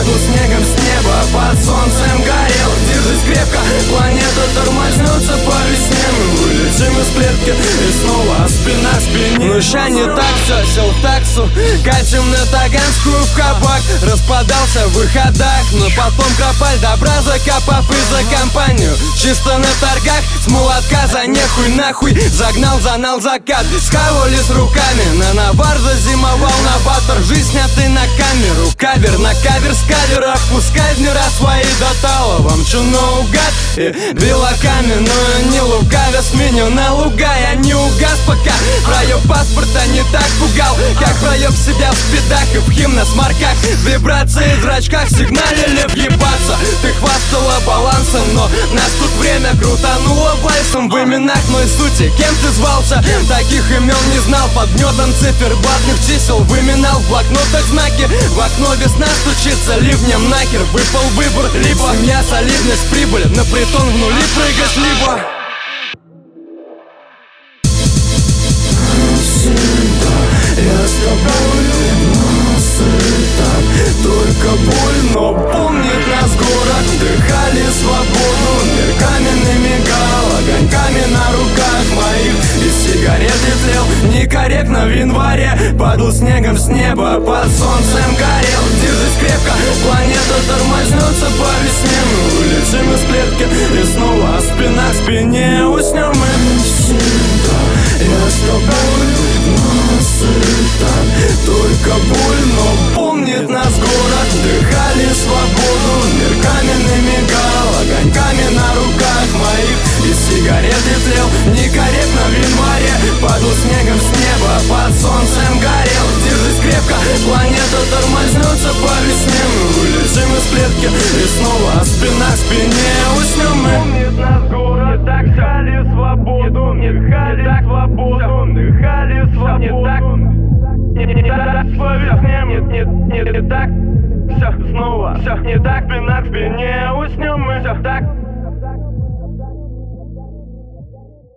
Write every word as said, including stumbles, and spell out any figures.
Падал снегом с неба, под солнцем горел. Держись крепко, планета тормознется по весне. Мы вылетим из клетки и снова спина к спине. Ну ща не так все, сел в таксу, катим на Таганскую в кабак. Распадался в выходах, но потом кропаль добра закопав и за компанию. Чисто на торгах, с молотка за нехуй нахуй загнал, занал закат. Схавали с руками, на навар зазимовал на батер. Жизнь снятый на камеру, кавер на кавер с каверов. Пускай днера свои до тала, вам чу наугад. И белокаменную не лукавя сменю на луга. Я не угас пока, проеб паспорта не так пугал, как проеб себя в спидах и в химносмарках. Вибрации в зрачках сигналили въебаться. Ты хвастала балансом, но нас тут время крутануло вальсом. В именах мной сути, кем ты звался? Таких имен не знал, под гнетом циферблатных чисел выминал в блокнотах знаки. В окно весна стучится ливнем нахер. Выпал выбор, либо семья, солидность, прибыль. На притон в нули прыгать, либо я с тобой насыта. Только боль, но помнит нас город. Вдыхали свободу, мир каменный мигал огоньками на руках моих. Из сигареты тлел некорректно в январе. Падал снегом с неба, под солнцем горел. Держись крепко, планета тормознется по весне. Мы вылетим из клетки и снова спина к спине уснем мы. Я с тобой насыта. Только боль, но помнит нас город. Вдыхали свободу, мир каменный мигал огоньками на руках моих. Из сигареты тлел некорректно в январе. Падал снегом с неба, под солнцем горел. Держись крепко, планета тормознется по весне. Мы вылетим из клетки и снова спина к спине уснем мы. Помнит нас город, дыхали свободу, дыхали свободу, дыхали свободу. Не, не, не так, по весне, нет, нет, нет, не так. Все снова, все не так, спина к спине уснем мы. Все так.